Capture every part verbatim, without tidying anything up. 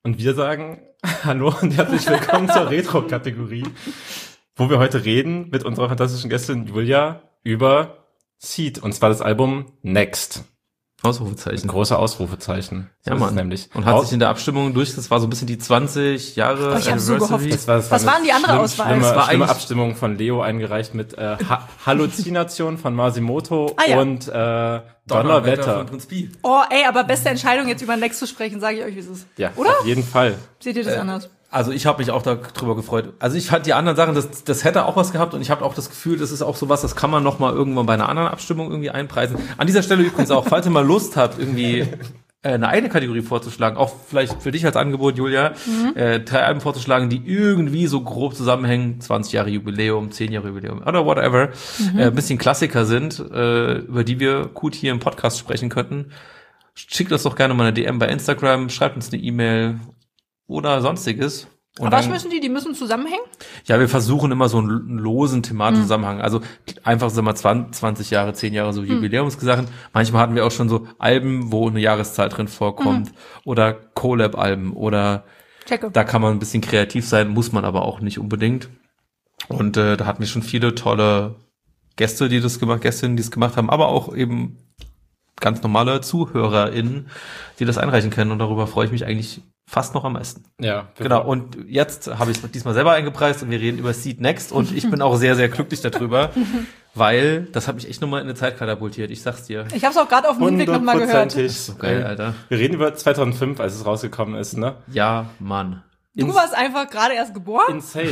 Und wir sagen hallo und herzlich willkommen zur Retro-Kategorie, wo wir heute reden mit unserer fantastischen Gästin Julia über Seed, und zwar das Album Next. Ausrufezeichen. Große Ausrufezeichen. So ja, Mann. Nämlich. Und hat Aus- sich in der Abstimmung durch, das war so ein bisschen die zwanzig Jahre oh, ich hab so gehofft. Das war, das Was war waren die andere schlimm, Auswahl? Schlimme, das war schlimme eigentlich Abstimmung von Leo eingereicht mit äh, ha- Halluzination von Masimoto ah, ja. und äh, Donnerwetter von Prinz Pi. Oh, ey, aber beste Entscheidung, jetzt über Next zu sprechen, sage ich euch, wie es ist. Ja, oder? Auf jeden Fall. Seht ihr das äh, anders? Also ich habe mich auch darüber gefreut. Also ich fand die anderen Sachen, das, das hätte auch was gehabt und ich habe auch das Gefühl, das ist auch sowas, das kann man noch mal irgendwann bei einer anderen Abstimmung irgendwie einpreisen. An dieser Stelle übrigens auch, falls ihr mal Lust habt, irgendwie äh, eine eigene Kategorie vorzuschlagen, auch vielleicht für dich als Angebot, Julia, mhm. äh, drei Alben vorzuschlagen, die irgendwie so grob zusammenhängen, zwanzig Jahre Jubiläum, zehn Jahre Jubiläum oder whatever, mhm. äh, ein bisschen Klassiker sind, äh, über die wir gut hier im Podcast sprechen könnten. Schickt uns doch gerne mal eine D M bei Instagram, schreibt uns eine E-Mail oder sonstiges. Und aber was dann, müssen die? Die müssen zusammenhängen? Ja, wir versuchen immer so einen losen thematischen mhm. Zusammenhang. Also einfach, sagen wir mal, zwanzig Jahre, zehn Jahre so Jubiläumssachen. Mhm. Manchmal hatten wir auch schon so Alben, wo eine Jahreszahl drin vorkommt. Mhm. Oder Collab-Alben. Oder Checke. Da kann man ein bisschen kreativ sein, muss man aber auch nicht unbedingt. Und äh, da hatten wir schon viele tolle Gäste, die das gemacht, Gästinnen, die es gemacht haben, aber auch eben ganz normale ZuhörerInnen, die das einreichen können. Und darüber freue ich mich eigentlich fast noch am meisten. Ja. Genau. Und jetzt habe ich es diesmal selber eingepreist und wir reden über Seed Next und ich bin auch sehr, sehr glücklich darüber, weil das hat mich echt nochmal in eine Zeit katapultiert. Ich sag's dir. Ich habe es auch gerade auf dem Hinweg nochmal gehört. So geil, Alter. Wir reden über zweitausendfünf, als es rausgekommen ist, ne? Ja, Mann. Du Ins- warst einfach gerade erst geboren? Insane.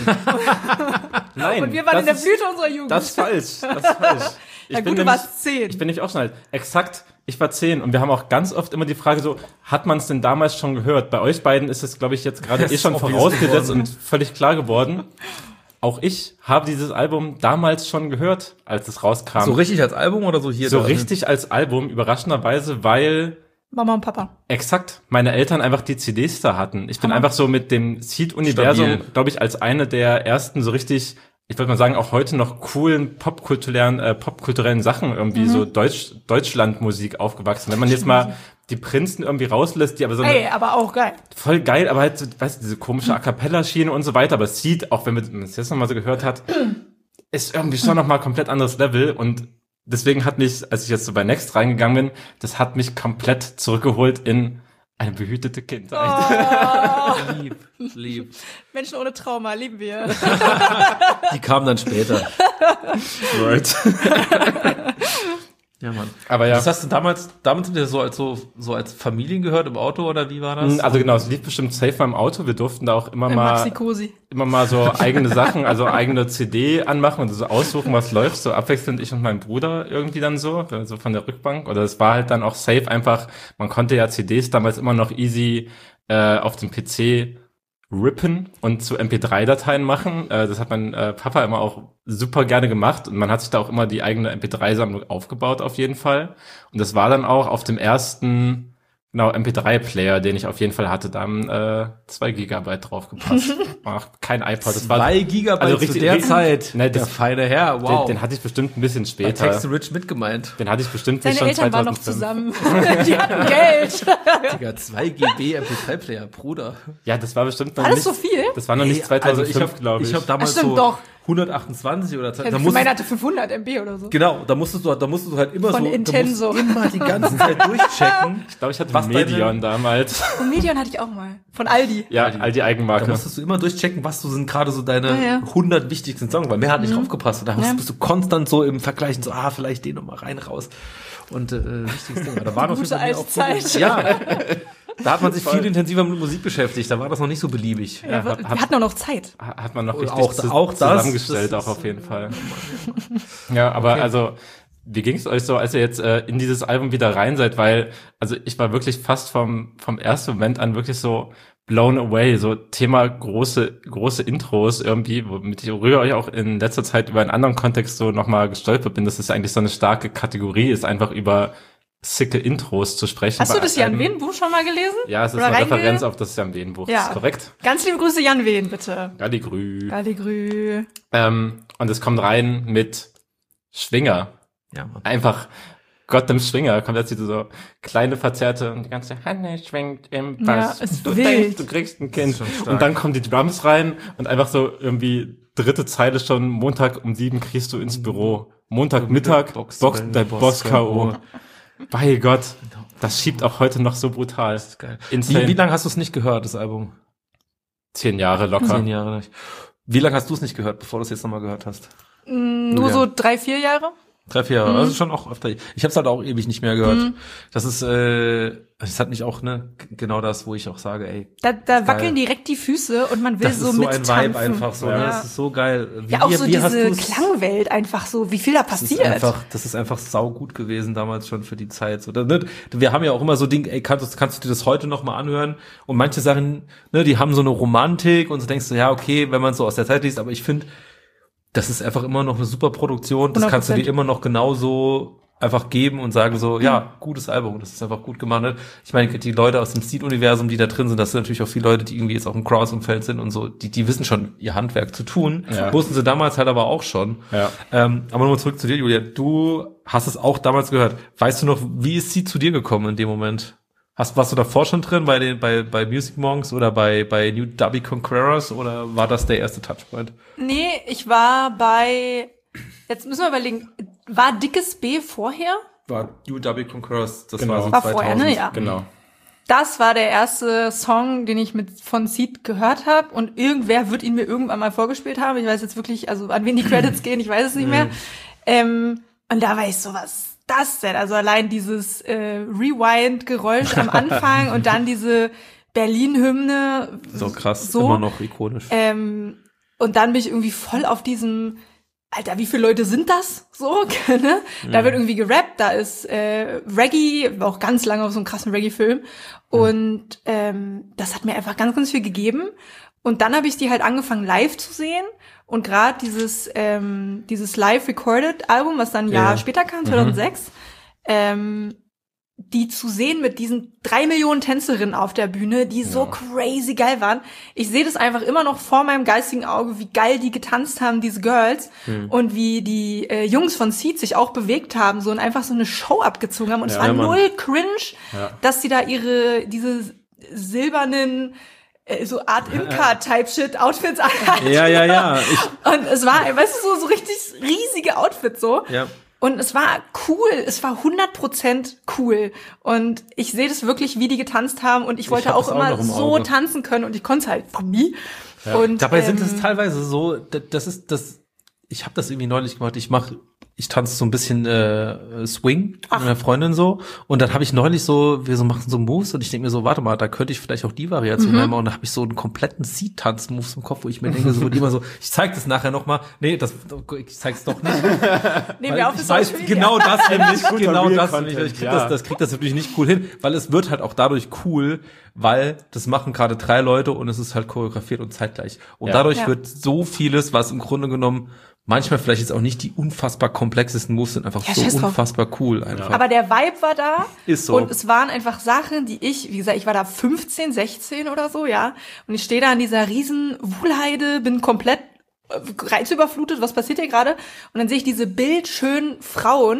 Nein. Und wir waren in der Blüte unserer Jugend. Das ist falsch. Das ist falsch. Ich ja, bin gut, du nämlich, warst zehn. Ich bin nicht auch schon alt. Exakt. Ich war zehn und wir haben auch ganz oft immer die Frage so, hat man es denn damals schon gehört? Bei euch beiden ist es, glaube ich, jetzt gerade eh schon vorausgesetzt und völlig klar geworden. Auch ich habe dieses Album damals schon gehört, als es rauskam. So richtig als Album oder so hier? So richtig als Album, überraschenderweise, weil Mama und Papa. Exakt, meine Eltern einfach die C Ds da hatten. Ich bin Hammer. einfach so mit dem Seed-Universum, glaube ich, als eine der ersten so richtig, ich würde mal sagen, auch heute noch coolen popkulturellen, äh, popkulturellen Sachen irgendwie mhm. so Deutsch, Deutschlandmusik aufgewachsen. Wenn man jetzt mal die Prinzen irgendwie rauslässt, die aber so eine, Ey, aber auch geil. Voll geil, aber halt so, weißt du, diese komische A Cappella-Schiene und so weiter. Aber Seed, auch wenn man es jetzt nochmal so gehört hat, ist irgendwie schon nochmal komplett anderes Level. Und deswegen hat mich, als ich jetzt so bei Next reingegangen bin, das hat mich komplett zurückgeholt in eine behütete Kindheit. Oh. lieb, lieb. Menschen ohne Trauma, lieben wir. Die kamen dann später. Right. Ja, Mann. Aber ja. Das hast du damals, damals habt ihr so als so, so als Familien gehört im Auto oder wie war das? Also genau, es lief bestimmt safe mal im Auto. Wir durften da auch immer mal, Maxi-Cosi. immer mal so eigene Sachen, also eigene C D anmachen und so aussuchen, was läuft. So abwechselnd ich und mein Bruder irgendwie dann so, so von der Rückbank. Oder es war halt dann auch safe einfach, man konnte ja C Ds damals immer noch easy äh, auf dem P C rippen und zu M P drei Dateien machen. Äh, das hat mein äh, Papa immer auch super gerne gemacht und man hat sich da auch immer die eigene M P drei Sammlung aufgebaut auf jeden Fall. Und das war dann auch auf dem ersten genau M P drei Player, den ich auf jeden Fall hatte, da haben äh, zwei Gigabyte draufgepasst. Ach, kein iPod. Das war zwei Gigabyte also zu richtig, der richtig, Zeit. Ne, das, der feine Herr, wow. Den, den hatte ich bestimmt ein bisschen später. Text Rich mitgemeint. Den hatte ich bestimmt Seine nicht schon Eltern waren noch zweitausendfünf. zusammen. Die hatten Geld. Digga, zwei Gigabyte M P drei Player, Bruder. Ja, das war bestimmt noch Alles nicht, so viel? Das war noch nicht zweitausendfünf, also glaube ich. Ich habe damals Ach, stimmt, so doch. hundertachtundzwanzig oder zwei. Ja, meine hatte fünfhundert M B oder so. Genau, da musstest du, da musstest du halt immer Von so, Intenso. da musst du immer die ganze Zeit durchchecken. Ich glaube, ich hatte was Medion deine, damals. Und Medion hatte ich auch mal. Von Aldi. Ja, all die Eigenmarken. Da musstest du immer durchchecken, was so sind gerade so deine ja, ja. hundert wichtigsten Songs, weil mehr hat nicht Mhm. draufgepasst. Und da Ja. bist du konstant so im Vergleichen, so, ah, vielleicht den nochmal rein, raus. Und äh, wichtiges Ding. Da war noch Gute viel bei mir alte auch Fotos. Zeit. Ja, da hat man sich viel intensiver mit Musik beschäftigt. Da war das noch nicht so beliebig. Ja, wir hatten auch noch Zeit. Hat man noch Und richtig auch- zu, auch das- zusammengestellt, das auch ist- auf jeden Fall. Ja, aber Okay. also, wie ging es euch so, als ihr jetzt äh, in dieses Album wieder rein seid? Weil, also ich war wirklich fast vom vom ersten Moment an wirklich so blown away, so Thema große große Intros irgendwie, womit ich worüber ich auch in letzter Zeit über einen anderen Kontext so nochmal gestolpert bin, dass es eigentlich so eine starke Kategorie ist, einfach über sicke Intros zu sprechen. Hast du bei das Jan einem- Wehn-Buch schon mal gelesen? Ja, es ist Oder eine reinge- Referenz auf das Jan Wehn-Buch, Ja. ist korrekt? Ganz liebe Grüße, Jan Wehn, bitte. Galligrü. Galligrü. Ähm, und es kommt rein mit Schwinger. Ja, Mann. Einfach Gott im Schwinger kommt jetzt so kleine Verzerrte und die ganze Hanne schwingt im Bass. Ja, ist du wild. denkst, du kriegst ein Kind. Und dann kommen die Drums rein und einfach so irgendwie dritte Zeile schon, Montag um sieben kriegst du ins Büro. Montagmittag Box- boxt der Boss Boss K O. K O. Bei Gott, das schiebt auch heute noch so brutal. Das ist geil. Insane. Wie, wie lange hast du es nicht gehört, das Album? Zehn Jahre locker. Zehn Jahre nicht. Wie lange hast du es nicht gehört, bevor du es jetzt nochmal gehört hast? Nur Ja. so drei, vier Jahre. Drei, vier Jahre, Mhm. also schon auch öfter. Ich habe es halt auch ewig nicht mehr gehört. Mhm. Das ist, äh, das hat mich auch, ne, g- genau das, wo ich auch sage, ey, Da, da Geil. wackeln direkt die Füße und man will das so ist so ein mittanzen. Vibe einfach so, Ja. ne? Das ist so geil. Wie, Ja, auch wie- so wie hast diese du's- Klangwelt einfach so, wie viel da Das ist passiert. einfach, das ist einfach sau gut gewesen damals schon für die Zeit. So, ne? Wir haben ja auch immer so Ding, ey, kannst, kannst du dir das heute noch mal anhören? Und manche Sachen, ne, die haben so eine Romantik und so denkst du, ja, okay, wenn man es so aus der Zeit liest, aber ich finde, das ist einfach immer noch eine super Produktion. Das hundert kannst du dir Prozent. immer noch genauso einfach geben und sagen so, ja, gutes Album, das ist einfach gut gemacht. Ne? Ich meine, die Leute aus dem Seed-Universum, die da drin sind, das sind natürlich auch viele Leute, die irgendwie jetzt auch im Cross-Umfeld sind und so, die, die wissen schon, ihr Handwerk zu tun. Ja. Wussten sie damals halt aber auch schon. Ja. Ähm, aber nochmal zurück zu dir, Julia. Du hast es auch damals gehört. Weißt du noch, wie ist sie zu dir gekommen in dem Moment? Hast, warst du davor schon drin bei den, bei, bei Music Monks oder bei, bei New Dubby Conquerors oder war das der erste Touchpoint? Nee, ich war bei, jetzt müssen wir überlegen, war Dickes B vorher? War New Dubby Conquerors, das Genau. war so War zweitausend. vorher, ne? Ja. Genau. Das war der erste Song, den ich mit von Seed gehört habe und irgendwer wird ihn mir irgendwann mal vorgespielt haben. Ich weiß jetzt wirklich, also an wen die Credits gehen, ich weiß es nicht mehr. Ähm, und da war ich so, was ist das denn? Also allein dieses äh, Rewind-Geräusch am Anfang und dann diese Berlin-Hymne. So krass, So. immer noch ikonisch. Ähm, und dann bin ich irgendwie voll auf diesem, Alter, wie viele Leute sind das? So, ne? Da wird irgendwie gerappt, da ist äh, Reggae, war auch ganz lange auf so einem krassen Reggae-Film. Und ähm, das hat mir einfach ganz, ganz viel gegeben. Und dann habe ich die halt angefangen live zu sehen. Und gerade dieses ähm, dieses Live-Recorded-Album, was dann ein Jahr Ja. später kam, zweitausendsechs, ähm, die zu sehen mit diesen drei Millionen Tänzerinnen auf der Bühne, die so crazy geil waren. Ich sehe das einfach immer noch vor meinem geistigen Auge, wie geil die getanzt haben, diese Girls, und wie die äh, Jungs von Seed sich auch bewegt haben, so und einfach so eine Show abgezogen haben. Und es Ja, war ja, Mann. null cringe, Ja. dass sie da ihre, diese silbernen, äh, so Art Imka-Type-Shit-Outfits anhatten. Ja, ja, ja. Ich, Und es war, weißt du, so, so richtig riesige Outfits so. ja. Und es war cool, es war hundert Prozent cool. Und ich sehe das wirklich, wie die getanzt haben. Und ich wollte hab auch das auch immer noch im so Auge. tanzen können. Und ich konnte es halt nie. Und, Dabei sind ähm, es teilweise so, da- das ist das, ich habe das irgendwie neulich gemacht, ich mache, ich tanze so ein bisschen äh, Swing mit meiner Freundin so und dann habe ich neulich so, wir so machen so Moves und ich denke mir so, warte mal, da könnte ich vielleicht auch die Variation Mhm. reinmachen und da habe ich so einen kompletten Seed-Tanz-Moves im Kopf, wo ich mir denke, so die immer so, ich zeig das nachher nochmal, nee, das, ich zeig's doch nicht. nehmen wir auf ich das weiß, Social Media. genau das nämlich, Guter genau Real das Content, nämlich. Ich krieg ja. das, das kriegt das natürlich nicht cool hin, weil es wird halt auch dadurch cool, weil das machen gerade drei Leute und es ist halt choreografiert und zeitgleich. Und Ja. dadurch Ja. wird so vieles, was im Grunde genommen manchmal vielleicht jetzt auch nicht die unfassbar komplexesten Moves sind, einfach Ja, so scheiß drauf. unfassbar cool einfach. Aber der Vibe war da. Ist so. Und es waren einfach Sachen, die ich, wie gesagt, ich war da fünfzehn, sechzehn oder so, ja. Und ich stehe da an dieser riesen Wuhlheide, bin komplett äh, reizüberflutet, was passiert hier gerade? Und dann sehe ich diese bildschönen Frauen.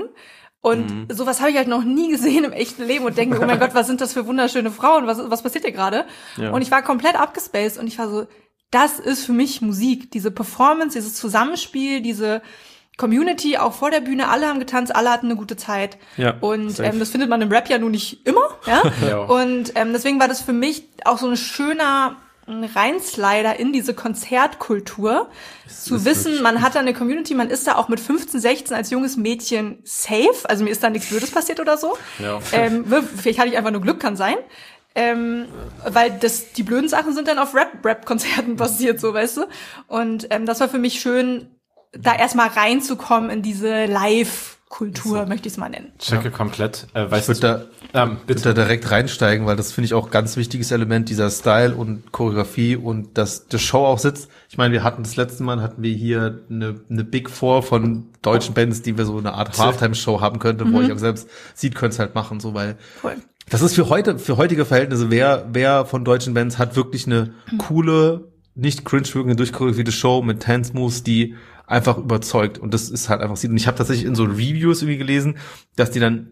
Und sowas habe ich halt noch nie gesehen im echten Leben und denke, oh mein Gott, was sind das für wunderschöne Frauen? Was, was passiert hier gerade? Ja. Und ich war komplett abgespaced und ich war so, das ist für mich Musik. Diese Performance, dieses Zusammenspiel, diese Community, auch vor der Bühne, alle haben getanzt, alle hatten eine gute Zeit. Ja, und safe. ähm, das findet man im Rap ja nun nicht immer. Ja? Ja. Und ähm, deswegen war das für mich auch so ein schöner Reinslider in diese Konzertkultur. Zu wissen, man hat da eine Community, man ist da auch mit fünfzehn, sechzehn als junges Mädchen safe. Also mir ist da nichts Blödes passiert oder so. Ja. Ähm, vielleicht hatte ich einfach nur Glück, kann sein. Ähm, weil das, die blöden Sachen sind dann auf Rap, Rap-Konzerten passiert, so, weißt du? Und ähm, das war für mich schön, da erstmal reinzukommen in diese Live-Kultur, möchte ich es mal nennen. Checke komplett. Äh, weißt Ich würde da, ähm, bitte da direkt reinsteigen, weil das finde ich auch ganz wichtiges Element, dieser Style und Choreografie und dass die Show auch sitzt. Ich meine, wir hatten das letzte Mal, hatten wir hier eine, eine Big Four von deutschen Bands, die wir so eine Art Halftime-Show haben könnte, wo ich auch selbst sieht, könnte es halt machen, so, weil Voll. das ist für heute, für heutige Verhältnisse, wer, wer von deutschen Bands hat wirklich eine coole, nicht cringe wirkende, durchchoreografierte Show mit Dance-Moves, die einfach überzeugt. Und das ist halt einfach, und ich habe tatsächlich in so Reviews irgendwie gelesen, dass die dann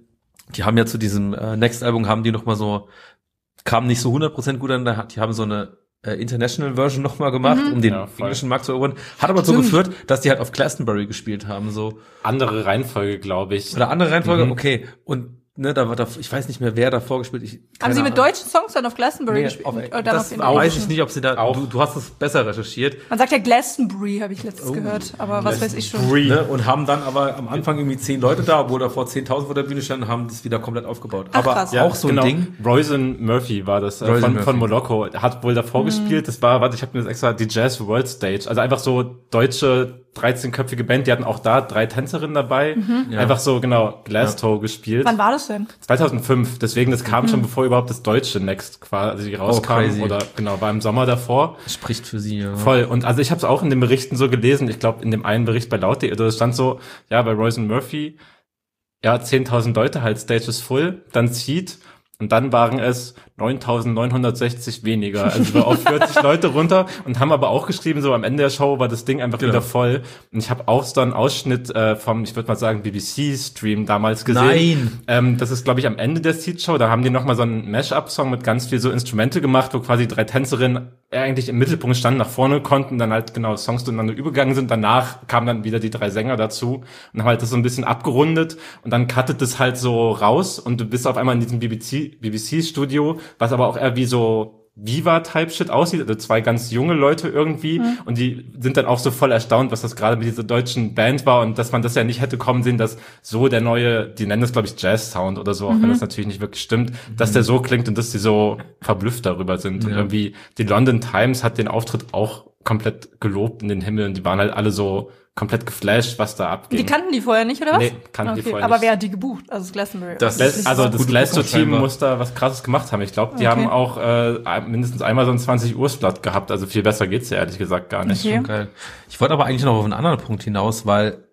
die haben ja zu diesem äh, Next-Album haben die noch mal so, kam nicht so hundert Prozent gut an, die haben so eine äh, International Version noch mal gemacht, mhm. um den ja, englischen Markt zu erobern. Hat aber Stimmt. so geführt, dass die halt auf Glastonbury gespielt haben, so. Andere Reihenfolge, glaube ich. Oder andere Reihenfolge, mhm. okay. Und ne, da war da, ich weiß nicht mehr, wer da vorgespielt. Ich, haben Sie mit deutschen Songs dann auf Glastonbury nee, gespielt? Auf, Oder das dann auf weiß ich nicht, ob Sie da, du, du hast es besser recherchiert. Man sagt ja Glastonbury, habe ich letztens oh, gehört, aber was weiß ich schon. Ne, und haben dann aber am Anfang irgendwie zehn Leute da, obwohl da vor zehntausend vor der Bühne standen, haben das wieder komplett aufgebaut. Ach, aber krass. auch ja, so genau. ein Ding. Roisin Murphy war das, äh, von, von Moloko. Hat wohl davor mhm. gespielt, das war, warte, ich habe mir das extra, die Jazz World Stage, also einfach so deutsche dreizehnköpfige Band, die hatten auch da drei Tänzerinnen dabei, mhm. ja. einfach so, genau, Glastow ja. gespielt. Wann war das denn? zweitausendfünf, deswegen, das kam mhm. schon bevor überhaupt das deutsche Next quasi rauskam, oh, oder genau, war im Sommer davor. Das spricht für sie, ja. Voll, und also ich habe es auch in den Berichten so gelesen, ich glaube in dem einen Bericht bei Laut, oder es stand so, ja, bei Roisin Murphy, ja, zehntausend Leute, halt Stage is full, dann zieht, und dann waren es neuntausendneunhundertsechzig weniger. Also wir auf vierzig Leute runter und haben aber auch geschrieben, so am Ende der Show war das Ding einfach genau. wieder voll. Und ich habe auch so einen Ausschnitt äh, vom, ich würde mal sagen, B B C-Stream damals gesehen. Nein! Ähm, das ist, glaube ich, am Ende der Seed-Show. Da haben die nochmal so einen Mash-Up-Song mit ganz viel so Instrumente gemacht, wo quasi drei Tänzerinnen eigentlich im Mittelpunkt standen, nach vorne konnten, dann halt genau Songs zueinander übergegangen sind. Danach kamen dann wieder die drei Sänger dazu und haben halt das so ein bisschen abgerundet und dann cuttet das halt so raus und du bist auf einmal in diesem B B C, B B C-Studio, was aber auch eher wie so Viva-Type-Shit aussieht, also zwei ganz junge Leute irgendwie mhm. und die sind dann auch so voll erstaunt, was das gerade mit dieser deutschen Band war und dass man das ja nicht hätte kommen sehen, dass so der neue, die nennen das glaube ich Jazz-Sound oder so, auch mhm. wenn das natürlich nicht wirklich stimmt, mhm. dass der so klingt und dass die so verblüfft darüber sind. Ja. Und irgendwie die London Times hat den Auftritt auch komplett gelobt in den Himmel und die waren halt alle so komplett geflasht, was da abging. Die kannten die vorher nicht, oder was? Nee, kannten okay. die vorher Aber nicht. wer hat die gebucht? Also das Glastonbury. Das, das also das Glastow-Team muss da was Krasses gemacht haben. Ich glaube, die okay. haben auch äh, mindestens einmal so ein zwanzig Uhr Slot gehabt. Also viel besser geht's ja ehrlich gesagt gar nicht. Okay. Schon geil. Ich wollte aber eigentlich noch auf einen anderen Punkt hinaus, weil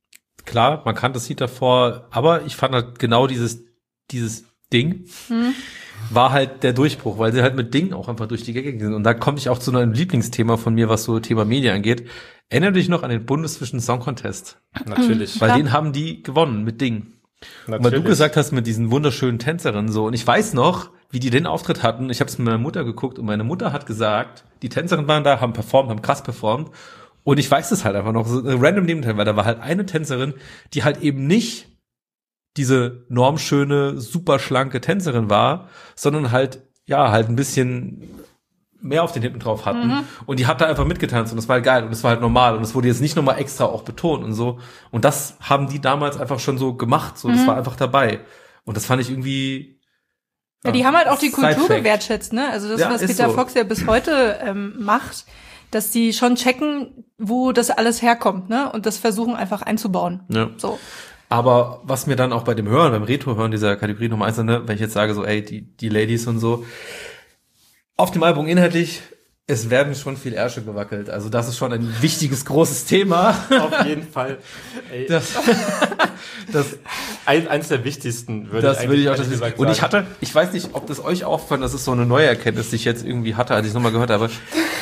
klar, man kannte das Lied davor, aber ich fand halt genau dieses dieses Ding hm. war halt der Durchbruch, weil sie halt mit Ding auch einfach durch die Gegend sind. Und da komme ich auch zu einem Lieblingsthema von mir, was so Thema Medien angeht. Erinnere dich noch an den Bundesvision Song Contest. Natürlich. Weil ja. den haben die gewonnen mit Ding. Natürlich. Und weil du gesagt hast, mit diesen wunderschönen Tänzerinnen so. Und ich weiß noch, wie die den Auftritt hatten. Ich habe es mit meiner Mutter geguckt und meine Mutter hat gesagt, die Tänzerinnen waren da, haben performt, haben krass performt. Und ich weiß es halt einfach noch, so ein random Nebenteil, weil da war halt eine Tänzerin, die halt eben nicht diese normschöne, super schlanke Tänzerin war, sondern halt, ja, halt ein bisschen mehr auf den hinten drauf hatten. Mhm. Und die hat da einfach mitgetanzt und das war halt geil und das war halt normal und das wurde jetzt nicht nochmal extra auch betont und so. Und das haben die damals einfach schon so gemacht, so, mhm. das war einfach dabei. Und das fand ich irgendwie... Ja, ja die haben halt auch die Kultur gewertschätzt, ne? Also das, ja, was Peter so. Fox ja bis heute ähm, macht, dass die schon checken, wo das alles herkommt, ne? Und das versuchen einfach einzubauen. Ja. So. Aber was mir dann auch bei dem Hören, beim Retro-Hören dieser Kategorie Nummer eins, ne, wenn ich jetzt sage so, ey, die, die Ladies und so, auf dem Album inhaltlich, es werden schon viel Ärsche gewackelt. Also das ist schon ein wichtiges, großes Thema. Auf jeden Fall. Ey. Das, das, ein, eins der wichtigsten, würde das ich würde ich auch das sagen. Und ich hatte, ich weiß nicht, ob das euch auffällt, das ist so eine neue Erkenntnis, die ich jetzt irgendwie hatte, als ich es nochmal gehört habe.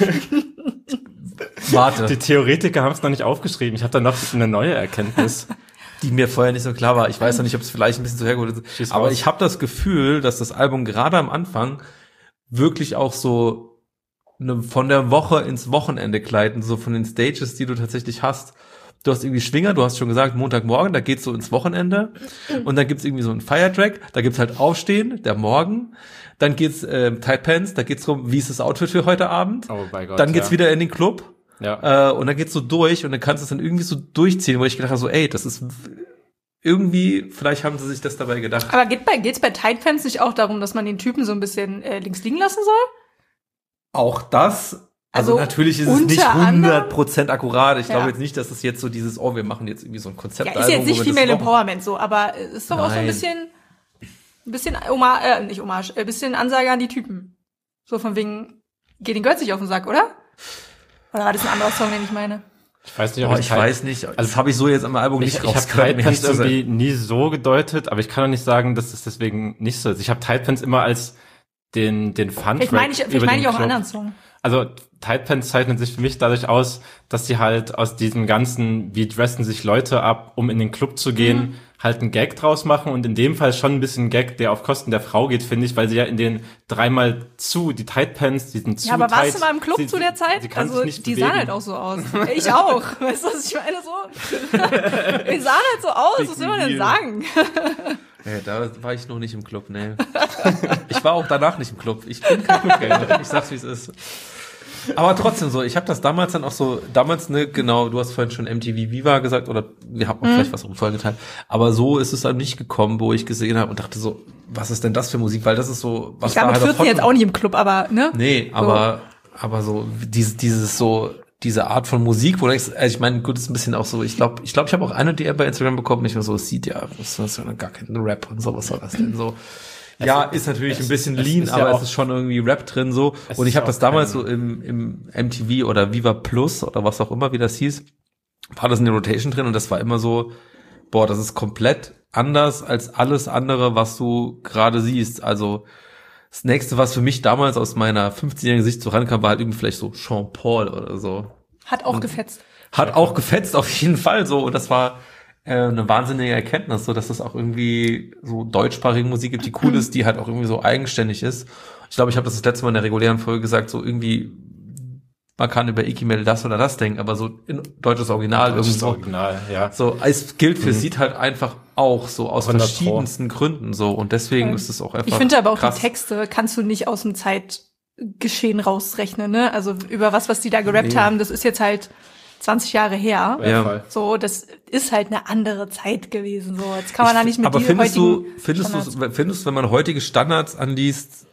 Warte. Die Theoretiker haben es noch nicht aufgeschrieben. Ich habe da noch eine neue Erkenntnis. Die mir vorher nicht so klar war. Ich weiß noch nicht, ob es vielleicht ein bisschen zu hergeholt ist. Schieß aber raus. Ich habe das Gefühl, dass das Album gerade am Anfang wirklich auch so eine, von der Woche ins Wochenende gleiten, so von den Stages, die du tatsächlich hast. Du hast irgendwie Schwinger, du hast schon gesagt, Montagmorgen, da geht's so ins Wochenende. Und dann gibt's irgendwie so einen Firetrack, da gibt's halt Aufstehen, der Morgen. Dann geht's äh, Tight Pants, da geht's drum, wie ist das Outfit für heute Abend. Oh mein Gott, dann geht's ja. wieder in den Club. Ja. Äh, und dann geht's so durch und dann kannst du es dann irgendwie so durchziehen, wo ich gedacht habe, so, ey, das ist irgendwie, vielleicht haben sie sich das dabei gedacht. Aber geht bei, geht's bei Tight Pants nicht auch darum, dass man den Typen so ein bisschen äh, links liegen lassen soll? Auch das. Also, also natürlich ist es nicht hundert Prozent akkurat. Ich ja. glaube jetzt nicht, dass es jetzt so dieses, oh, wir machen jetzt irgendwie so ein Konzept. Ja, ist jetzt nicht Female Empowerment so, aber ist doch Nein. auch so ein bisschen, ein bisschen Hommage, äh, nicht Hommage, ein bisschen Ansage an die Typen. So von wegen, geht den Girls nicht auf den Sack, oder? Oder war das ein anderer Song, den ich meine? Ich weiß nicht, ob oh, ich, ich weiß nicht. Also das habe ich so jetzt am Album nicht rausgehört. Ich habe Tight Pants irgendwie nie so gedeutet, aber ich kann doch nicht sagen, dass es deswegen nicht so ist. Ich habe Tight Pants immer als den den Fun-Track Ich meine ich, ich, mein ich auch einen anderen Song. Also Tight Pants zeichnen sich für mich dadurch aus, dass sie halt aus diesem ganzen, wie dressen sich Leute ab, um in den Club zu gehen, mhm. halt einen Gag draus machen und in dem Fall schon ein bisschen Gag, der auf Kosten der Frau geht, finde ich, weil sie ja in den dreimal zu, die Tight Pants, die sind zu Ja, aber tight. warst du mal im Club sie, zu der Zeit? Sie kann Also sich nicht die bewegen. sahen halt auch so aus. Ich auch. Weißt du, was ich meine? So. Die sahen halt so aus, was will man denn sagen? Ja, da war ich noch nicht im Club, ne. Ich war auch danach nicht im Club. Ich bin kein Clubgänger. Ich sag's, wie es ist. Aber trotzdem so, ich habe das damals dann auch so, damals, ne, genau, du hast vorhin schon M T V Viva gesagt, oder wir haben auch mhm. vielleicht was auch vorher geteilt, aber so ist es dann nicht gekommen, wo ich gesehen habe und dachte so, was ist denn das für Musik? Weil das ist so, was ich war da mit halt vierzehn jetzt auch nicht im Club, aber, ne? Nee, so. aber, aber so, dieses, dieses so, diese Art von Musik, wo du denkst, also ich meine, gut, ist ein bisschen auch so, ich glaube, ich glaube, ich habe auch eine D M bei Instagram bekommen, nicht mehr so, es sieht ja, das ist ja gar kein Rap und so, was soll das denn so? Ja, ist natürlich ein bisschen lean, aber es ist schon irgendwie Rap drin so. Und ich habe das damals so im, im M T V oder Viva Plus oder was auch immer, wie das hieß, war das in der Rotation drin und das war immer so, boah, das ist komplett anders als alles andere, was du gerade siehst. Also das nächste, was für mich damals aus meiner fünfzehnjährigen Sicht so rankam, war halt irgendwie vielleicht so Sean Paul oder so. Hat auch und gefetzt. Hat auch gefetzt, auf jeden Fall so. Und das war eine wahnsinnige Erkenntnis, so dass es auch irgendwie so deutschsprachige Musik gibt, die cool ist, die halt auch irgendwie so eigenständig ist. Ich glaube, ich habe das das letzte Mal in der regulären Folge gesagt, so irgendwie, man kann über Ikimel das oder das denken, aber so in deutsches Original deutsches irgendwo. Original, ja. So, es gilt für mhm. Seed halt einfach auch so aus verschiedensten Gründen so und deswegen okay. ist es auch einfach Ich finde aber auch krass. Die Texte kannst du nicht aus dem Zeitgeschehen rausrechnen, ne? Also über was, was die da gerappt nee. haben, das ist jetzt halt zwanzig Jahre her. Ja. So, das ist halt eine andere Zeit gewesen. So, jetzt kann man ich, da nicht mit aber diesen findest du, heutigen findest du, findest du, wenn man heutige Standards anliest,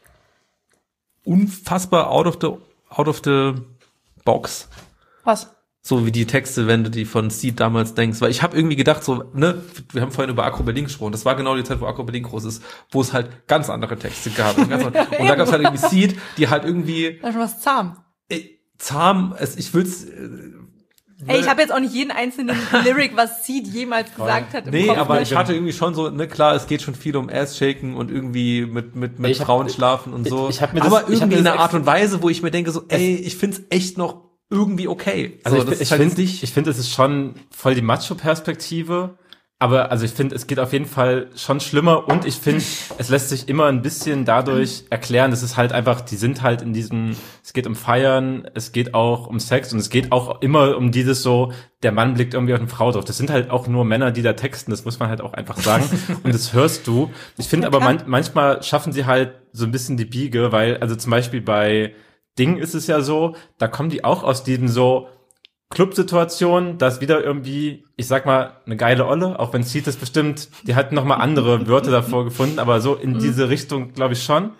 unfassbar out of the, out of the box? Was? So wie die Texte, wenn du die von Seed damals denkst. Weil ich habe irgendwie gedacht, so, ne, wir haben vorhin über Agro Berlin gesprochen. Das war genau die Zeit, wo Agro Berlin groß ist, wo es halt ganz andere Texte gab. Und, ganz andere, und da gab es halt irgendwie Seed, die halt irgendwie. Das ist was zahm. Äh, zahm, es, ich will's. Äh, Ey, ich habe jetzt auch nicht jeden einzelnen Lyric, was Seed jemals gesagt hat. Im nee, Kopf, aber ne? ich hatte irgendwie schon so, ne, klar, es geht schon viel um Ass-Shaken und irgendwie mit mit mit ich Frauen hab, schlafen und so. Ich, ich hab mir aber das, irgendwie in eine Art und Weise, wo ich mir denke, so, ey, ich find's echt noch irgendwie okay. Also so, ich, das ich ist halt finde, nicht. ich finde, es ist schon voll die Macho-Perspektive. Aber also ich finde, es geht auf jeden Fall schon schlimmer und ich finde, es lässt sich immer ein bisschen dadurch erklären, dass es halt einfach, die sind halt in diesem, es geht um Feiern, es geht auch um Sex und es geht auch immer um dieses so, der Mann blickt irgendwie auf eine Frau drauf. Das sind halt auch nur Männer, die da texten, das muss man halt auch einfach sagen und das hörst du. Ich finde aber man, manchmal schaffen sie halt so ein bisschen die Biege, weil also zum Beispiel bei Ding ist es ja so, da kommen die auch aus diesem so, Clubsituation, da ist wieder irgendwie, ich sag mal, eine geile Olle, auch wenn Seed das bestimmt, die hat noch mal andere Wörter davor gefunden, aber so in diese Richtung glaube ich schon.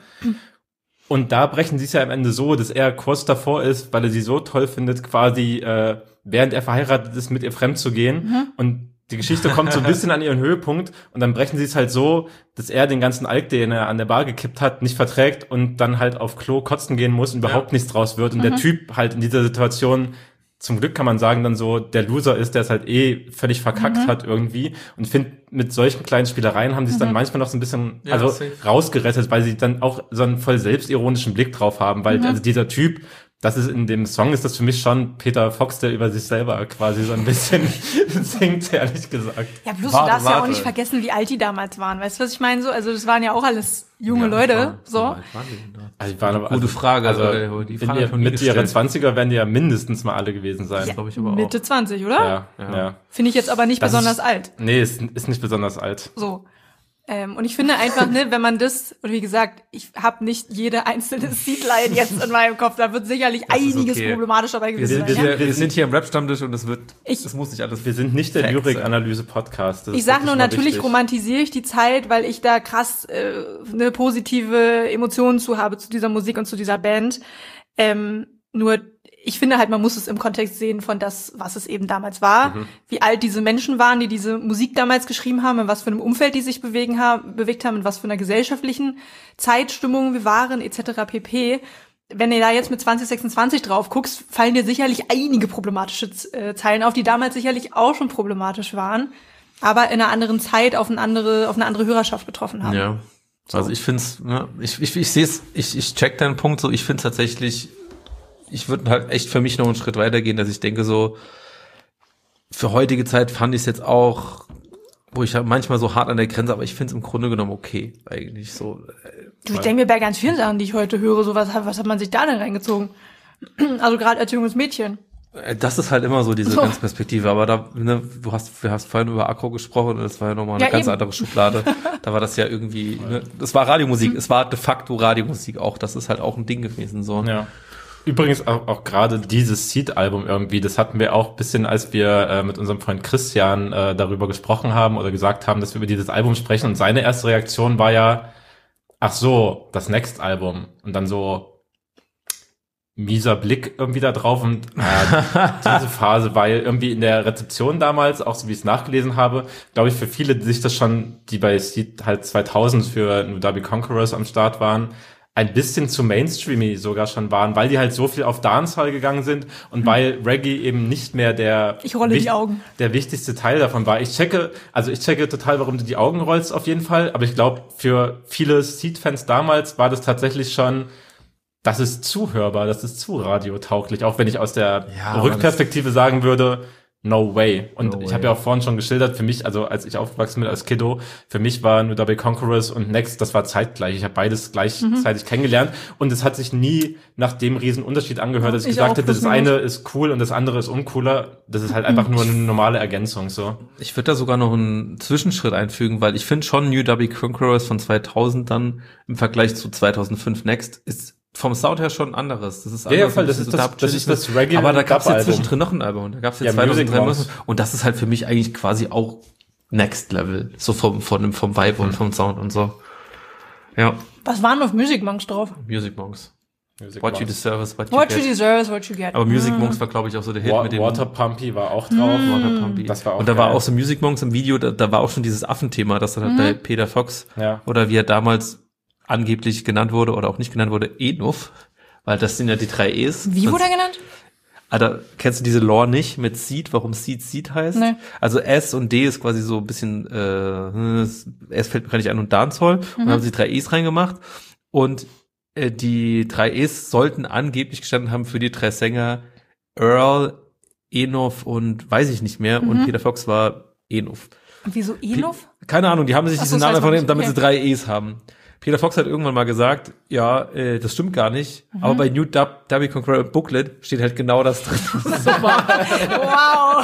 Und da brechen sie es ja am Ende so, dass er kurz davor ist, weil er sie so toll findet, quasi äh, während er verheiratet ist, mit ihr fremd zu gehen. Mhm. Und die Geschichte kommt so ein bisschen an ihren Höhepunkt und dann brechen sie es halt so, dass er den ganzen Alk, den er an der Bar gekippt hat, nicht verträgt und dann halt auf Klo kotzen gehen muss und überhaupt ja. nichts draus wird. Und mhm. der Typ halt in dieser Situation zum Glück kann man sagen, dann so der Loser ist, der es halt eh völlig verkackt mhm. hat irgendwie. Und ich finde, mit solchen kleinen Spielereien haben sie es mhm. dann manchmal noch so ein bisschen ja, also safe. rausgerettet, weil sie dann auch so einen voll selbstironischen Blick drauf haben. Weil mhm. also dieser Typ, das ist in dem Song, ist das für mich schon Peter Fox, der über sich selber quasi so ein bisschen singt, ehrlich gesagt. Ja, bloß warte, du darfst warte. ja auch nicht vergessen, wie alt die damals waren. Weißt du, was ich meine? So, also das waren ja auch alles junge ja, Leute. War, so. War, waren die denn da? Also die waren aber, Gute also, Frage. Also, also die Frage in ihr, mit ihrer zwanziger werden die ja mindestens mal alle gewesen sein. Ja, glaube ich aber auch. Mitte zwanzig, oder? Ja, ja. ja. Finde ich jetzt aber nicht das besonders ist, alt. Nee, ist, ist nicht besonders alt. So. Ähm, und ich finde einfach, ne, wenn man das, und wie gesagt, ich habe nicht jede einzelne Seedline jetzt in meinem Kopf, da wird sicherlich das einiges okay. problematisch dabei Wir gewesen sind, sein. wir, Ja? wir sind hier im Rap-Stammtisch und es wird, Ich- es muss nicht alles. Wir sind nicht der Facts, Lyrik-Analyse-Podcast. Ich sag nur, natürlich wichtig. romantisiere ich die Zeit, weil ich da krass äh, eine positive Emotion zu habe, zu dieser Musik und zu dieser Band. Ähm, nur, ich finde halt, man muss es im Kontext sehen von das, was es eben damals war, Mhm. wie alt diese Menschen waren, die diese Musik damals geschrieben haben, in was für einem Umfeld die sich bewegen haben, bewegt haben, in was für einer gesellschaftlichen Zeitstimmung wir waren, et cetera pp. Wenn du da jetzt mit zwanzig sechsundzwanzig drauf guckst, fallen dir sicherlich einige problematische äh, Zeilen auf, die damals sicherlich auch schon problematisch waren, aber in einer anderen Zeit auf eine andere, auf eine andere Hörerschaft getroffen haben. Ja. Also ich find's, ne, ich, ich, ich sehe es, ich, ich check deinen Punkt so, ich find's tatsächlich, ich würde halt echt für mich noch einen Schritt weitergehen, dass ich denke so, für heutige Zeit fand ich es jetzt auch wo ich halt manchmal so hart an der Grenze, aber ich finde es im Grunde genommen okay, eigentlich so. Du, ich denke mir bei ganz vielen Sachen, die ich heute höre, so was, was hat man sich da denn reingezogen? Also gerade als junges Mädchen. Das ist halt immer so diese So. ganze Perspektive, aber da, ne, du hast, wir hast vorhin über Akro gesprochen und das war ja nochmal eine Ja, ganz eben. andere Schublade. Da war das ja irgendwie, ne, das war Radiomusik, es war de facto Radiomusik auch, das ist halt auch ein Ding gewesen, so. Ja. Übrigens auch, auch gerade dieses Seed-Album irgendwie, das hatten wir auch ein bisschen, als wir äh, mit unserem Freund Christian äh, darüber gesprochen haben oder gesagt haben, dass wir über dieses Album sprechen. Und seine erste Reaktion war ja, ach so, das Next-Album. Und dann so mieser Blick irgendwie da drauf. Und äh, diese Phase, weil irgendwie in der Rezeption damals, auch so wie ich es nachgelesen habe, glaube ich, für viele, die sich das schon, die bei Seed halt zweitausend für New Derby Conquerors am Start waren, ein bisschen zu mainstreamy sogar schon waren, weil die halt so viel auf Dancehall gegangen sind und weil Reggae eben nicht mehr der Ich rolle die wich- Augen. der wichtigste Teil davon war. Ich checke, also ich checke total, warum du die Augen rollst auf jeden Fall, aber ich glaube, für viele Seed-Fans damals war das tatsächlich schon, das ist zuhörbar, das ist zu radiotauglich, auch wenn ich aus der Ja, aber Rückperspektive sagen würde, no way. Und No ich way. habe ja auch vorhin schon geschildert, für mich, also als ich aufgewachsen bin als Kiddo, für mich war New Derby Conquerors und Next, das war zeitgleich. Ich habe beides gleichzeitig Mhm. kennengelernt und es hat sich nie nach dem riesen Unterschied angehört, dass ich, Ich gesagt auch, hätte, das plus minus. eine ist cool und das andere ist uncooler. Das ist halt einfach nur eine normale Ergänzung, so. Ich würde da sogar noch einen Zwischenschritt einfügen, weil ich finde schon New Derby Conquerors von zweitausend dann im Vergleich zu zweitausendfünf Next ist vom Sound her schon anderes. Das ist Ja, ja, anders, voll, das ein ist bisschen das- Dub- das ist das Reggae- Aber da gab es ja Dub-Album. zwischendrin noch ein Album. Da gab es ja, Ja, zweitausenddrei Music Monks. und das ist halt für mich eigentlich quasi auch Next Level, so vom vom vom Vibe und vom Sound und so. Ja, Was waren auf Music Monks drauf? Music Monks. Music What you Monks. deserve is what you What you get. deserve is what you get. Aber Music Monks war, glaube ich, auch so der Hit Wa- mit dem Water Pumpy war auch drauf. Water Pumpy. Das war auch und da war geil. auch so Music Monks im Video, da, da war auch schon dieses Affenthema, das dann halt bei Peter Fox Ja. oder wie er damals angeblich genannt wurde oder auch nicht genannt wurde, Enuff, weil das sind ja die drei E's. Wie wurde Sonst- er genannt? Alter, kennst du diese Lore nicht mit Seed, warum Seed Seed heißt? Nee. Also S und D ist quasi so ein bisschen, äh, S fällt mir gar nicht an und Dancehall und dann haben sie drei E's reingemacht und äh, die drei E's sollten angeblich gestanden haben für die drei Sänger Earl, Enuff und weiß ich nicht mehr und Peter Fox war Enuff. Und wieso Enuff? Keine Ahnung, die haben sich Ach so, diesen das Namen weiß einfach man genommen, damit nicht. sie drei E's haben. Peter Fox hat irgendwann mal gesagt, ja, äh, das stimmt gar nicht, aber bei New Dub, Derby Conqueror Booklet steht halt genau das drin. Wow.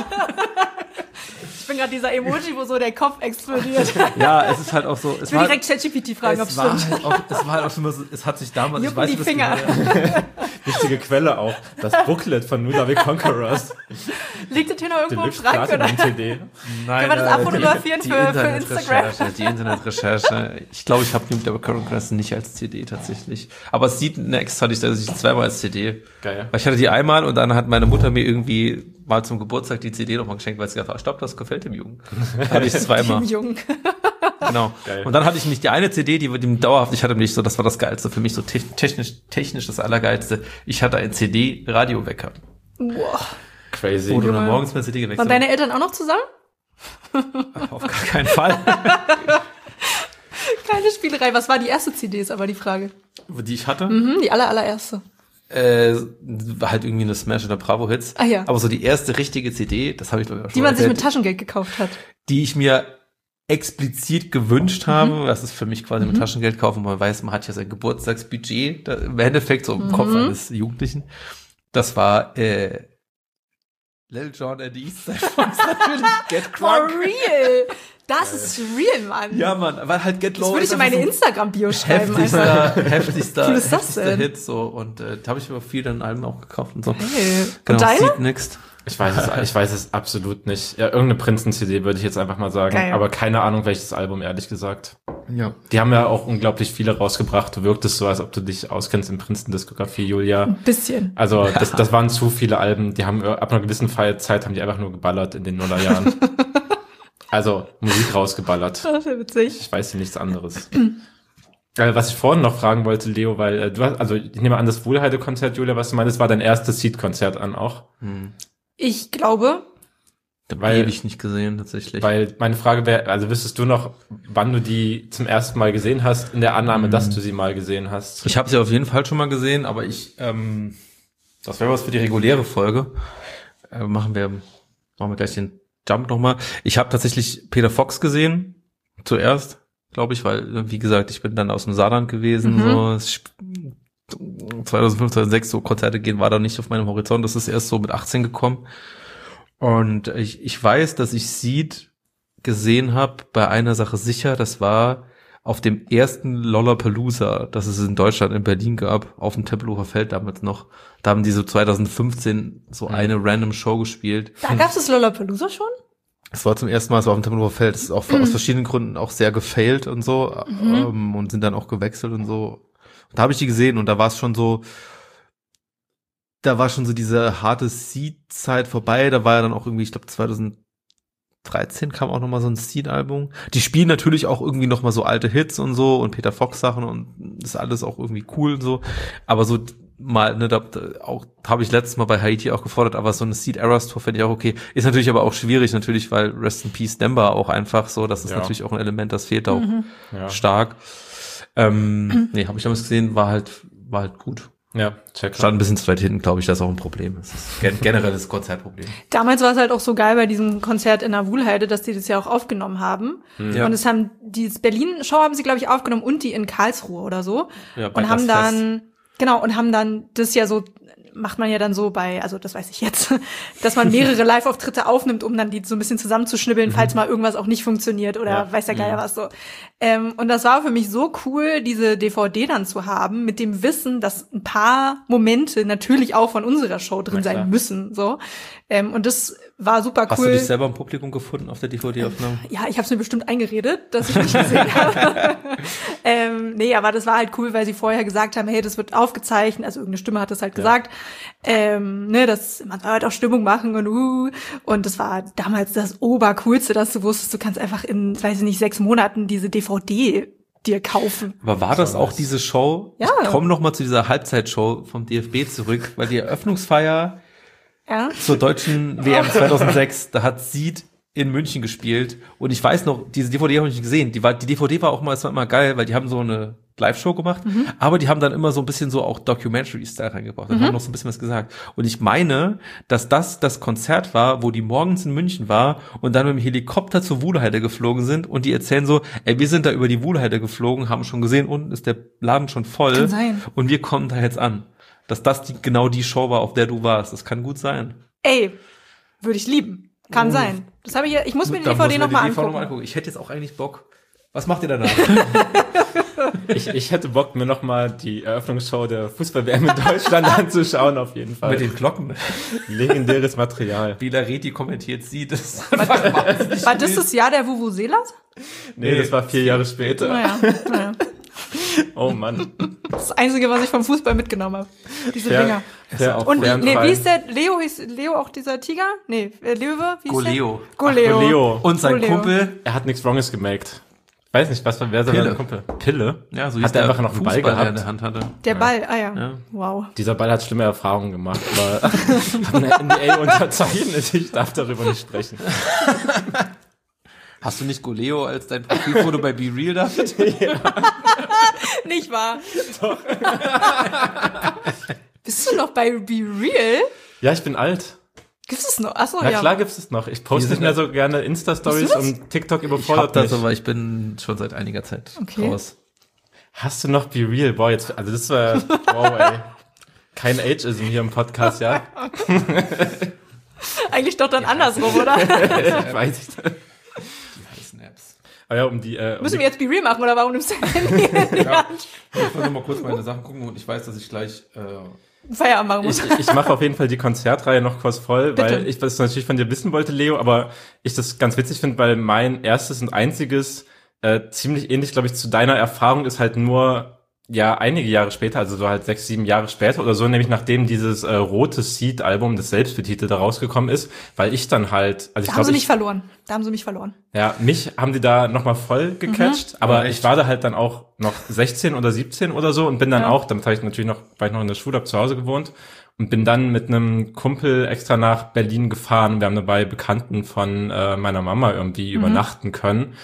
Ich bin gerade dieser Emoji, wo so der Kopf explodiert. Ja, es ist halt auch so, es Ich will war, direkt ChatGPT fragen, ob es es war stimmt. halt auch, es war halt auch schon mal so, es hat sich damals, ich Jucken weiß die nicht, was Finger. genau- Wichtige Quelle auch. Das Booklet von New Derby Conquerors. Liegt das hier noch irgendwo im Deluxe Schrank, oder? Platinum C D. Nein, Können wir das äh, abfotografieren die, für- die für Internetrecherche, Instagram? Die Internetrecherche. Ich glaube, ich habe New Derby Conquerors nicht als C D tatsächlich. Aber Seed Next hatte ich tatsächlich zweimal als C D. Geil. Weil ich hatte die einmal und dann hat meine Mutter mir irgendwie mal zum Geburtstag die C D nochmal geschenkt, weil sie gesagt hat, stopp, das gefällt dem Jungen. Hatte ich zweimal. Dem Jungen. Genau. Geil. Und dann hatte ich nicht die eine C D, die die dauerhaft, ich hatte nicht so, das war das Geilste für mich, so te- technisch, technisch das Allergeilste. Ich hatte einen C D-Radiowecker. Boah. Crazy. Wo du dann morgens mit C D gewechselt Waren deine Eltern auch noch zusammen? Auf gar keinen Fall. Kleine Spielerei. Was war die erste C D, ist aber die Frage. Die ich hatte. Hm, die aller, allererste. Äh, war halt irgendwie eine Smash oder Bravo Hits. Ah, ja. Aber so die erste richtige C D, das habe ich glaube ich auch schon Die mal man sich mit erzählt, Taschengeld gekauft hat. die ich mir explizit gewünscht habe. Das ist für mich quasi mit Taschengeld kaufen. Man weiß, man hat ja sein Geburtstagsbudget, da, im Endeffekt so im Kopf eines Jugendlichen. Das war äh, Lil Jon and the East Side Boys natürlich. Get For Crunk. real. Das ist real, Mann. Ja, Mann, weil halt Get Low Das würde ich ist in meine einfach so Instagram-Bio schreiben. Einfach. heftigster, heftigster, Cool ist das heftigster denn? Hit so und äh, da habe ich mir viel dann Alben auch gekauft und so. Hey. Genau, Und deine? Seed Next. Ich weiß es, ich weiß es absolut nicht. Ja, irgendeine Princeton-C D würde ich jetzt einfach mal sagen. Geil. Aber keine Ahnung, welches Album, ehrlich gesagt. Ja. Die haben ja auch unglaublich viele rausgebracht. Du wirktest so, als ob du dich auskennst in Princeton-Diskografie, Julia. Ein bisschen. Also das, das waren zu viele Alben. Die haben ab einer gewissen Zeit haben die einfach nur geballert in den Nullerjahren. Also Musik rausgeballert. Das ist ja witzig. Ich weiß hier nichts anderes. Äh, was ich vorhin noch fragen wollte, Leo, weil äh, du hast, also ich nehme an, das Wohlheide-Konzert, Julia, was du meinst, war dein erstes Seed-Konzert an auch. Ich glaube, Weil- Ewig nicht gesehen, tatsächlich. Weil meine Frage wäre, also wüsstest du noch, wann du die zum ersten Mal gesehen hast, in der Annahme, dass du sie mal gesehen hast? Ich habe sie auf jeden Fall schon mal gesehen, aber ich, ähm, das wäre was für die reguläre Folge. Äh, machen wir, machen wir gleich den jump nochmal. Ich habe tatsächlich Peter Fox gesehen, zuerst, glaube ich, weil, wie gesagt, ich bin dann aus dem Saarland gewesen, Mhm. so zweitausendfünf, zweitausendsechs, so Konzerte gehen war da nicht auf meinem Horizont, das ist erst so mit achtzehn gekommen. Und ich, ich weiß, dass ich Seed gesehen habe bei einer Sache sicher, das war auf dem ersten Lollapalooza, das es in Deutschland, in Berlin gab, auf dem Tempelhofer Feld damals noch. Da haben die so zweitausendfünfzehn so eine random Show gespielt. Da gab's das Lollapalooza schon? Es war zum ersten Mal, es war auf dem Tempelhofer Feld. Es ist auch Mhm. aus verschiedenen Gründen auch sehr gefailt und so, Mhm. ähm, und sind dann auch gewechselt und so. Und da habe ich die gesehen und da war es schon so, da war schon so diese harte Seed-Zeit vorbei. Da war ja dann auch irgendwie, ich glaube zweitausenddreizehn kam auch nochmal so ein Seed-Album. Die spielen natürlich auch irgendwie nochmal so alte Hits und so und Peter Fox-Sachen und ist alles auch irgendwie cool und so. Aber so mal, ne, da, da auch habe ich letztes Mal bei Haiti auch gefordert, aber so eine Seed Eras Tour fände ich auch okay. Ist natürlich aber auch schwierig, natürlich, weil Rest in Peace Demba auch einfach so, das ist Ja. natürlich auch ein Element, das fehlt auch Mhm. Ja, stark. Ähm, nee, habe ich damals gesehen, war halt, war halt gut. ja check. Stand ein bisschen zu weit hinten, glaube ich, das ist auch ein Problem. Das ist gen generelles Konzertproblem. Damals war es halt auch so geil bei diesem Konzert in der Wuhlheide, dass die das ja auch aufgenommen haben. Ja. Und es haben, die Berlin-Show haben sie, glaube ich, aufgenommen und die in Karlsruhe oder so. Ja, bei Und haben das Fest. dann, genau, und haben dann das ja so, macht man ja dann so bei, also das weiß ich jetzt, dass man mehrere Live-Auftritte aufnimmt, um dann die so ein bisschen zusammenzuschnibbeln, falls mal irgendwas auch nicht funktioniert oder Ja. weiß der Geier was so. Ähm, und das war für mich so cool, diese D V D dann zu haben, mit dem Wissen, dass ein paar Momente natürlich auch von unserer Show drin Na klar. sein müssen, so. Ähm, und das war super Hast cool. du dich selber im Publikum gefunden auf der D V D-Aufnahme? Ja, ich habe es mir bestimmt eingeredet, dass ich mich gesehen habe. ähm, nee, aber das war halt cool, weil sie vorher gesagt haben, hey, das wird aufgezeichnet, also irgendeine Stimme hat das halt gesagt, ähm, ne, dass man soll halt auch Stimmung machen und uh, und das war damals das Obercoolste, dass du wusstest, du kannst einfach in, weiß ich nicht, sechs Monaten diese D V D dir kaufen. Aber war das So auch nice. diese Show? Ja. Ich komme noch mal zu dieser Halbzeitshow vom D F B zurück, weil die Eröffnungsfeier Ja. zur deutschen W M zweitausendsechs, da hat Seed in München gespielt und ich weiß noch, diese D V D habe ich nicht gesehen. Die war, die D V D war auch mal, es war immer geil, weil die haben so eine Live-Show gemacht, aber die haben dann immer so ein bisschen so auch Documentary-Style reingebracht und haben noch so ein bisschen was gesagt. Und ich meine, dass das das Konzert war, wo die morgens in München war und dann mit dem Helikopter zur Wuhlheide geflogen sind und die erzählen so, ey, wir sind da über die Wuhlheide geflogen, haben schon gesehen, unten ist der Laden schon voll Kann sein. und wir kommen da jetzt an. Dass das die, genau die Show war, auf der du warst. Das kann gut sein. Ey, würde ich lieben. Kann sein. Das habe ich ja, ich muss mir die Da D V D muss man nochmal die D V D noch angucken. mal angucken. Ich hätte jetzt auch eigentlich Bock. Was macht ihr danach? Ich, ich hätte Bock, mir nochmal die Eröffnungsshow der Fußball-W M in Deutschland anzuschauen, auf jeden Fall. Mit den Glocken. Legendäres Material. Bila Reti kommentiert sie. Das War das das Jahr der Vuvuzelas? Nee, das war vier Jahre später. Naja, naja. Oh Mann. Das Einzige, was ich vom Fußball mitgenommen habe. Diese Ja, Dinger. ja, Und Fern- nee, wie ist der? Leo hieß Leo auch dieser Tiger? Nee, äh, Löwe? Wie ist Goleo. der? Goleo. Goleo. Und sein Goleo. Kumpel. Er hat nichts Wronges gemerkt. Weiß nicht, was war, wer Pille. sein Kumpel? Pille? Ja, so Hat er einfach noch einen Ball Fußball, der gehabt? in der Hand hatte. Der Ball, ah ja. Ja. Wow. Dieser Ball hat schlimme Erfahrungen gemacht, aber hat eine N D A unterzeichnet. Ich darf darüber nicht sprechen. Hast du nicht Goleo als dein Profilfoto bei Be Real, David? Nicht wahr? Doch. Bist du noch bei Be Real? Ja, ich bin alt. Gibt es noch? Achso, Na ja. klar gibt's es noch. Ich poste Die nicht sind mehr ja- so gerne Insta-Stories Bist du das? und TikTok Ich hab überfordert das, mich. aber ich bin schon seit einiger Zeit Okay. raus. Hast du noch Be Real? Boah, jetzt, also das war, wow, ey. Kein Ageism hier im Podcast, ja? Eigentlich doch dann andersrum, oder? Weiß ich. Die heißen Apps. Aber ja, um die, äh, um Müssen die wir jetzt Be Real machen, oder warum nimmst du dein Handy in die Ja. Hand? Ich wollte noch mal kurz meine Sachen gucken und ich weiß, dass ich gleich äh, Feierabend machen Ich, musst. ich mache auf jeden Fall die Konzertreihe noch kurz voll, Bitte. weil ich das natürlich von dir wissen wollte, Leo, aber ich das ganz witzig finde, weil mein erstes und einziges äh, ziemlich ähnlich, glaube ich, zu deiner Erfahrung ist halt nur ja einige Jahre später, also so halt sechs, sieben Jahre später oder so, nämlich nachdem dieses äh, rote Seed-Album, das selbstbetitelte, rausgekommen ist, weil ich dann halt, also ich Da haben glaube, sie ich, mich verloren. Da haben sie mich verloren. ja, mich haben die da nochmal voll gecatcht, aber Oh, echt? ich war da halt dann auch noch sechzehn oder siebzehn oder so und bin dann Ja. auch, damit habe ich natürlich noch, weil ich noch in der Schule, hab zu Hause gewohnt und bin dann mit einem Kumpel extra nach Berlin gefahren. Wir haben dabei Bekannten von äh, meiner Mama irgendwie übernachten können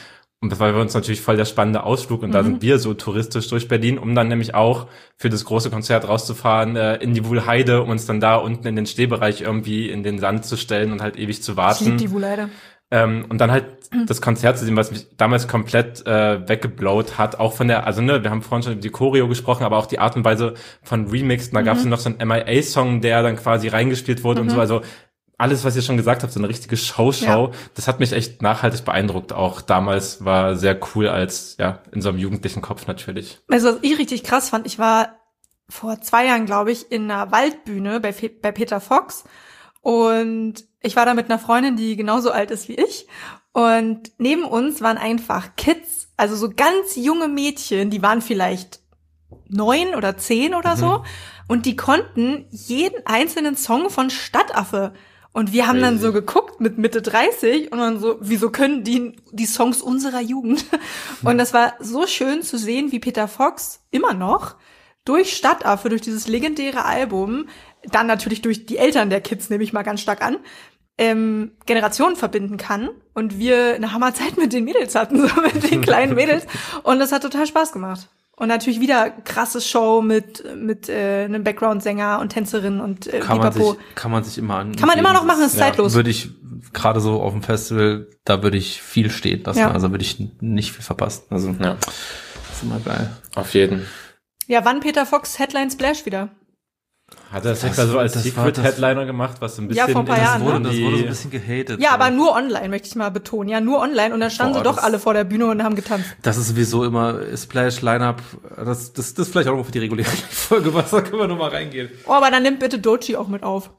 Und das war für uns natürlich voll der spannende Ausflug. Und mhm. da sind wir so touristisch durch Berlin, um dann nämlich auch für das große Konzert rauszufahren äh, in die Wuhlheide, um uns dann da unten in den Stehbereich irgendwie in den Sand zu stellen und halt ewig zu warten. Ich lieb die Wuhlheide. Ähm, und dann halt mhm. das Konzert zu sehen, was mich damals komplett äh, weggeblowt hat. Auch von der, also ne, wir haben vorhin schon über die Choreo gesprochen, aber auch die Art und Weise von Remix. Da mhm. gab es noch so einen M I A-Song, der dann quasi reingespielt wurde mhm. und so. Also alles, was ihr schon gesagt habt, so eine richtige Show-Show, ja. das hat mich echt nachhaltig beeindruckt. Auch damals war sehr cool als, ja, in so einem jugendlichen Kopf natürlich. Also was ich richtig krass fand, ich war vor zwei Jahren, glaube ich, in einer Waldbühne bei, Fe- bei Peter Fox und ich war da mit einer Freundin, die genauso alt ist wie ich und neben uns waren einfach Kids, also so ganz junge Mädchen, die waren vielleicht neun oder zehn oder mhm. so und die konnten jeden einzelnen Song von Stadtaffe. Und wir haben Crazy. Dann so geguckt mit Mitte dreißig und dann so, wieso können die die Songs unserer Jugend? Und das war so schön zu sehen, wie Peter Fox immer noch durch Stadtaffe, durch dieses legendäre Album, dann natürlich durch die Eltern der Kids, nehme ich mal ganz stark an, ähm, Generationen verbinden kann. Und wir eine Hammerzeit mit den Mädels hatten, so mit den kleinen Mädels. Und das hat total Spaß gemacht. Und natürlich wieder krasse Show mit mit äh, einem Background-Sänger und Tänzerin und äh, kann man sich kann man sich immer an kann man immer noch machen, ist ja. zeitlos. Würde ich gerade so auf dem Festival, da würde ich viel stehen lassen, ja. also würde ich nicht viel verpassen. Also ja, das ist immer geil. Auf jeden. Ja, wann Peter Fox Headline Splash wieder? Hat er das extra so als Secret-Headliner gemacht, was so ein bisschen... Ja, vor ein paar das Jahren, wurde, ne? Das wurde so ein bisschen gehatet. Ja, aber nur online, möchte ich mal betonen. Ja, nur online. Und dann standen Boah, sie doch alle vor der Bühne und haben getanzt. Das ist sowieso immer Splash-Line-Up. Das, das, das ist vielleicht auch noch für die reguläre Folge, was, da können wir noch mal reingehen. Oh, aber dann nimmt bitte Doechii auch mit auf.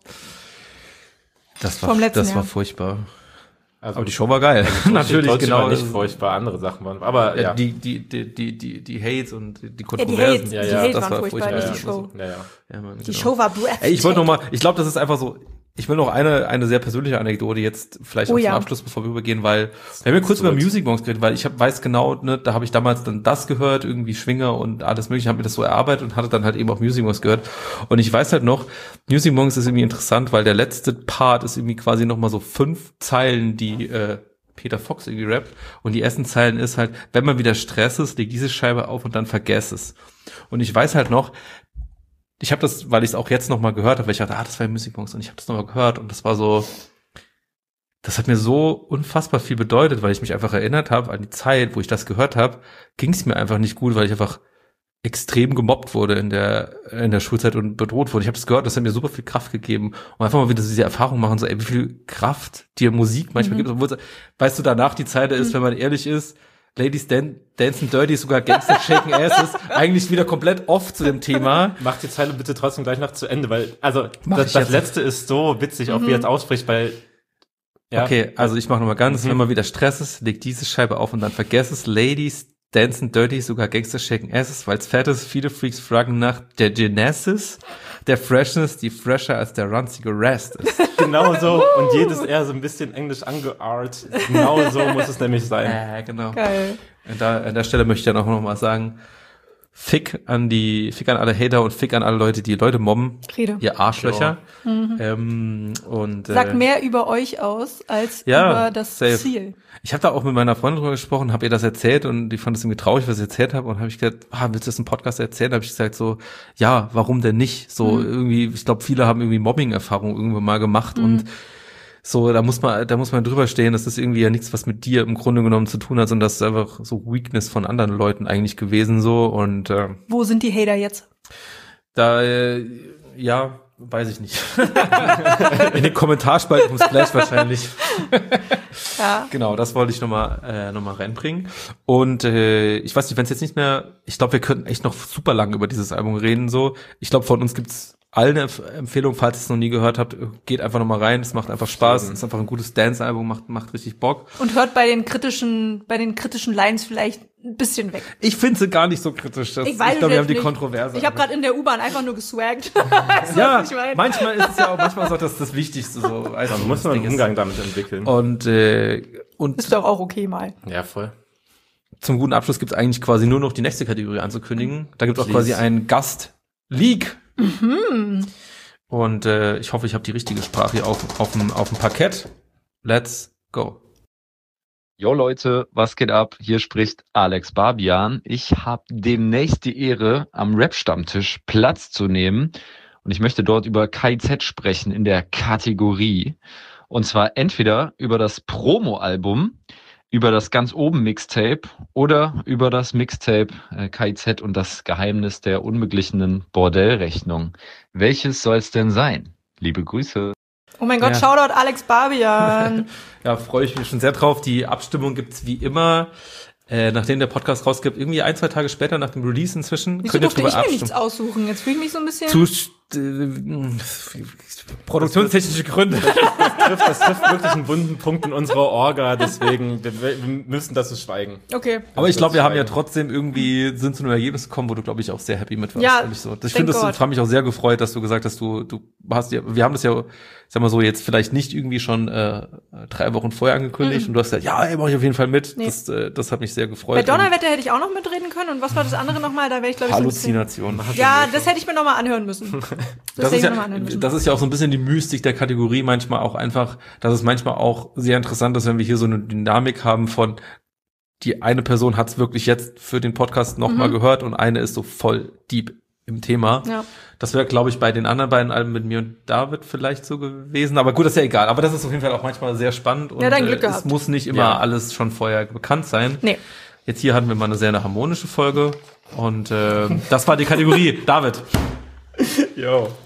Das war, das Jahr. war furchtbar. Also, aber die Show war geil. Natürlich, Doechii genau. War nicht furchtbar, andere Sachen waren. Aber, ja. ja. Die, die, die, die, die, die Hates und die Kontroversen. Ja, die Hates, ja, ja. Die Hates waren furchtbar, nicht die Show. Ja, ja. Ja, Mann, die genau. Show war breathtaking. Ey, ich wollte noch mal, ich glaube, das ist einfach so, ich will noch eine, eine sehr persönliche Anekdote jetzt vielleicht oh, auch ja. zum Abschluss, bevor wir übergehen, weil, wir haben ja kurz über Music Monks geredet, weil ich hab, weiß genau, ne, da habe ich damals dann das gehört, irgendwie Schwinger und alles mögliche, habe mir das so erarbeitet und hatte dann halt eben auch Music Monks gehört. Und ich weiß halt noch, Music Monks ist irgendwie interessant, weil der letzte Part ist irgendwie quasi noch mal so fünf Zeilen, die, äh, Peter Fox irgendwie rappt und die ersten Zeilen ist halt, wenn man wieder Stress ist, leg diese Scheibe auf und dann vergess es. Und ich weiß halt noch, ich habe das, weil ich es auch jetzt noch mal gehört habe, weil ich dachte, ah, das war ja Music Monks und ich habe das noch mal gehört und das war so, das hat mir so unfassbar viel bedeutet, weil ich mich einfach erinnert habe an die Zeit, wo ich das gehört habe, ging es mir einfach nicht gut, weil ich einfach extrem gemobbt wurde in der in der Schulzeit und bedroht wurde. Ich habe es gehört, das hat mir super viel Kraft gegeben und einfach mal wieder diese Erfahrung machen, so ey, wie viel Kraft dir Musik manchmal mhm. gibt, obwohl, weißt du, danach die Zeit ist, mhm. wenn man ehrlich ist, Ladies Dan- Dancing Dirty, sogar Gangster Shaking Asses, eigentlich wieder komplett off zu dem Thema. Mach die Zeile bitte trotzdem gleich noch zu Ende, weil, also, das, das letzte ist so witzig, auch mhm. wie er es ausspricht, weil, ja. Okay, also ich mach nochmal ganz, mhm. wenn man wieder Stress ist, leg diese Scheibe auf und dann vergess es, Ladies Dancing Dirty, sogar Gangster Shaking Asses, weil's fett ist, viele Freaks fragen nach der Genesis, der Freshness, die fresher als der ranzige Rest ist. Genau so, und jedes eher so ein bisschen englisch angeart. Genau so muss es nämlich sein. Ja, äh, genau. Geil. Und da, an der Stelle möchte ich dann auch noch mal sagen, Fick an die, Fick an alle Hater und Fick an alle Leute, die Leute mobben. Rede. Ihr Arschlöcher. Ja. Mhm. Ähm, und, äh, Sagt mehr über euch aus, als ja, über das safe. Ziel. Ich habe da auch mit meiner Freundin drüber gesprochen, habe ihr das erzählt und die fand es irgendwie traurig, was ich erzählt habe und habe ich gesagt, ah, willst du das im Podcast erzählen? Habe ich gesagt so, ja, warum denn nicht? So mhm. irgendwie, ich glaube, viele haben irgendwie Mobbing-Erfahrungen irgendwann mal gemacht mhm. und so, da muss man, da muss man drüber stehen, das ist irgendwie ja nichts, was mit dir im Grunde genommen zu tun hat, sondern das ist einfach so Weakness von anderen Leuten eigentlich gewesen so und äh, wo sind die Hater jetzt? Da, äh, ja, weiß ich nicht. In den Kommentarspalten vom Splash wahrscheinlich. Ja. Genau, das wollte ich nochmal äh, noch mal reinbringen. Und äh, ich weiß nicht, wenn es jetzt nicht mehr, ich glaube, wir könnten echt noch super lang über dieses Album reden. So, ich glaube, von uns gibt's allen eine Empfehlung, falls ihr es noch nie gehört habt, geht einfach nochmal rein, es macht einfach Spaß, es ist einfach ein gutes Dance-Album, macht macht richtig Bock. Und hört bei den kritischen, bei den kritischen Lines vielleicht ein bisschen weg. Ich finde sie gar nicht so kritisch. Das, ich weiß ich glaube, wir haben die nicht. Kontroverse. Ich habe gerade in der U-Bahn einfach nur geswaggt. Ja, manchmal ist es ja auch, manchmal ist auch das das Wichtigste so. Also man muss man einen Umgang damit entwickeln. Und äh, und ist doch auch okay mal. Ja, voll. Zum guten Abschluss gibt es eigentlich quasi nur noch die nächste Kategorie anzukündigen. Da gibt es auch quasi einen Gast-Leak. Mhm. Und äh, ich hoffe, ich habe die richtige Sprache hier auf, auf, dem, auf dem Parkett. Let's go. Jo Leute, was geht ab? Hier spricht Alex Barbian. Ich habe demnächst die Ehre, am Rap-Stammtisch Platz zu nehmen. Und ich möchte dort über K I Z sprechen in der Kategorie. Und zwar entweder über das Promo-Album, über das ganz oben Mixtape oder über das Mixtape äh, K I Z und das Geheimnis der unbeglichenen Bordellrechnung. Welches soll es denn sein? Liebe Grüße. Oh mein Gott, Ja. Shoutout Alex Barbian. Ja, freue ich mich schon sehr drauf. Die Abstimmung gibt's wie immer, äh, nachdem der Podcast rausgibt, irgendwie ein, zwei Tage später nach dem Release inzwischen. Wieso könnt ihr durfte drüber ich mir abstimmen. nichts aussuchen? Jetzt fühle ich mich so ein bisschen... Zu, äh, produktionstechnische Gründe. Das trifft, das trifft wirklich einen wunden Punkt in unserer Orga, deswegen wir, wir müssen das so schweigen. Okay. Aber ich glaube, wir haben ja Schweigen. trotzdem irgendwie, sind zu einem Ergebnis gekommen, wo du, glaube ich, auch sehr happy mit warst. Ja, ehrlich so. Ich thank finde, das God. hat mich auch sehr gefreut, dass du gesagt hast, du, du hast ja, wir haben das ja, sag mal so, jetzt vielleicht nicht irgendwie schon äh, drei Wochen vorher angekündigt Mhm. und du hast gesagt, ja, ey, mach ich auf jeden Fall mit. Nee. Das, äh, das hat mich sehr gefreut. Bei Donnerwetter hätte ich auch noch mitreden können. Und was war das andere nochmal? Da wäre ich, glaube ich, so ein bisschen... Halluzination. Ja, das hätte ich mir nochmal anhören müssen. Das, Das hätte ist, ich mir nochmal ja, anhören müssen. das ist ja auch so ein bisschen die Mystik der Kategorie manchmal auch einfach, dass es manchmal auch sehr interessant ist, wenn wir hier so eine Dynamik haben von, die eine Person hat es wirklich jetzt für den Podcast nochmal Mhm. gehört und eine ist so voll deep im Thema. Ja. Das wäre, glaube ich, bei den anderen beiden Alben mit mir und David vielleicht so gewesen. Aber gut, das ist ja egal. Aber das ist auf jeden Fall auch manchmal sehr spannend und Ja, dein Glück äh, es gehabt. muss nicht immer Ja. alles schon vorher bekannt sein. Nee. Jetzt hier hatten wir mal eine sehr eine harmonische Folge und äh, das war die Kategorie. David. Jo.